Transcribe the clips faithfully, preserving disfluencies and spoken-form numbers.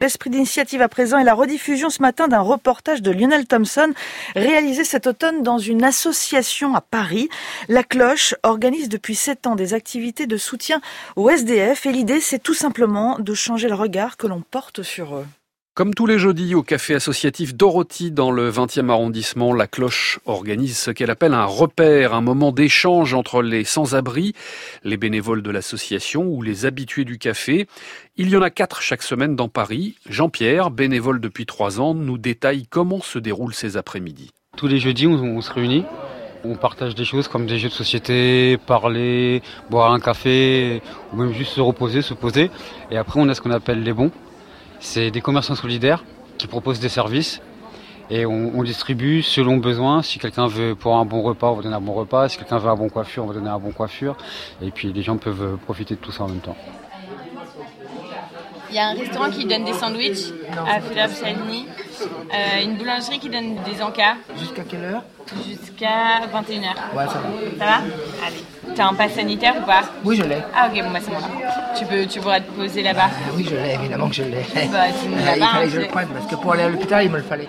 L'esprit d'initiative à présent et la rediffusion ce matin d'un reportage de Lionel Thompson réalisé cet automne dans une association à Paris. La Cloche organise depuis sept ans des activités de soutien aux S D F et l'idée c'est tout simplement de changer le regard que l'on porte sur eux. Comme tous les jeudis au café associatif Dorothy dans le vingtième arrondissement, la Cloche organise ce qu'elle appelle un repère, un moment d'échange entre les sans-abri, les bénévoles de l'association ou les habitués du café. Il y en a quatre chaque semaine dans Paris. Jean-Pierre, bénévole depuis trois ans, nous détaille comment se déroulent ces après-midi. Tous les jeudis, on, on se réunit. On partage des choses comme des jeux de société, parler, boire un café, ou même juste se reposer, se poser. Et après, on a ce qu'on appelle les bons. C'est des commerçants solidaires qui proposent des services et on, on distribue selon besoin. Si quelqu'un veut pour un bon repas, on va donner un bon repas. Si quelqu'un veut un bon coiffure, on va donner un bon coiffure. Et puis les gens peuvent profiter de tout ça en même temps. Il y a un restaurant qui donne des sandwichs à Philippe-Chaligny, euh, une boulangerie qui donne des encas. Jusqu'à quelle heure ? Jusqu'à vingt et une heures. Ouais, ça va. Ça va ? Allez. T'as un pass sanitaire ou pas ? Oui, je l'ai. Ah ok, bon bah c'est bon là. Tu, peux, tu pourras te poser là-bas. Euh, oui, je l'ai, évidemment que je l'ai. Bah, tu me l'as il pas, fallait hein, que je le c'est- prenne, parce que pour aller à l'hôpital, il me le fallait.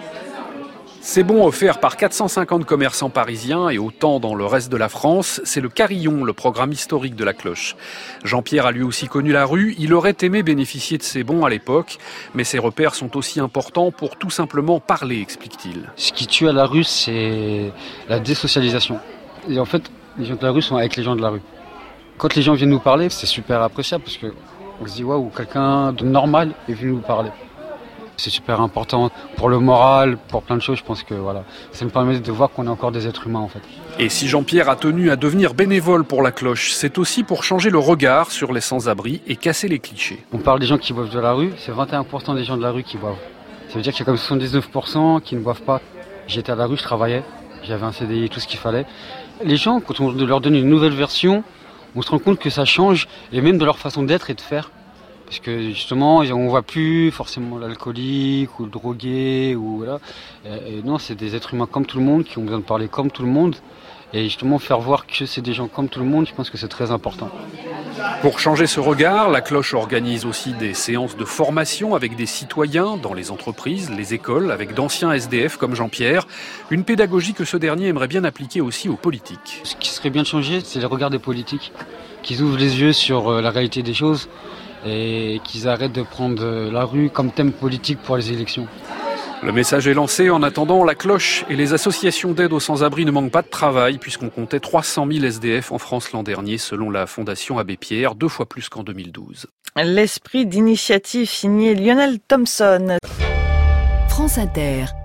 C'est bon offert par quatre cent cinquante commerçants parisiens et autant dans le reste de la France. C'est le Carillon, le programme historique de la Cloche. Jean-Pierre a lui aussi connu la rue. Il aurait aimé bénéficier de ces bons à l'époque. Mais ces repères sont aussi importants pour tout simplement parler, explique-t-il. Ce qui tue à la rue, c'est la désocialisation. Et en fait, les gens de la rue sont avec les gens de la rue. Quand les gens viennent nous parler, c'est super appréciable parce qu'on se dit waouh, quelqu'un de normal est venu nous parler. C'est super important pour le moral, pour plein de choses. Je pense que voilà, ça nous permet de voir qu'on est encore des êtres humains en fait. Et si Jean-Pierre a tenu à devenir bénévole pour la Cloche, c'est aussi pour changer le regard sur les sans-abri et casser les clichés. On parle des gens qui boivent de la rue, c'est vingt et un pour cent des gens de la rue qui boivent. Ça veut dire qu'il y a comme soixante-dix-neuf pour cent qui ne boivent pas. J'étais à la rue, je travaillais, j'avais un C D I, tout ce qu'il fallait. Les gens, quand on leur donne une nouvelle version, on se rend compte que ça change, et même de leur façon d'être et de faire. Parce que justement, on voit plus forcément l'alcoolique ou le drogué, ou voilà. Et, et non, c'est des êtres humains comme tout le monde, qui ont besoin de parler comme tout le monde. Et justement, faire voir que c'est des gens comme tout le monde, je pense que c'est très important. Pour changer ce regard, la Cloche organise aussi des séances de formation avec des citoyens dans les entreprises, les écoles, avec d'anciens S D F comme Jean-Pierre. Une pédagogie que ce dernier aimerait bien appliquer aussi aux politiques. Ce qui serait bien de changer, c'est le regard des politiques, qu'ils ouvrent les yeux sur la réalité des choses et qu'ils arrêtent de prendre la rue comme thème politique pour les élections. Le message est lancé. En attendant, la Cloche et les associations d'aide aux sans-abri ne manquent pas de travail puisqu'on comptait trois cent mille S D F en France l'an dernier selon la Fondation Abbé Pierre, deux fois plus qu'en deux mille douze. L'esprit d'initiative signé Lionel Thompson. France Inter.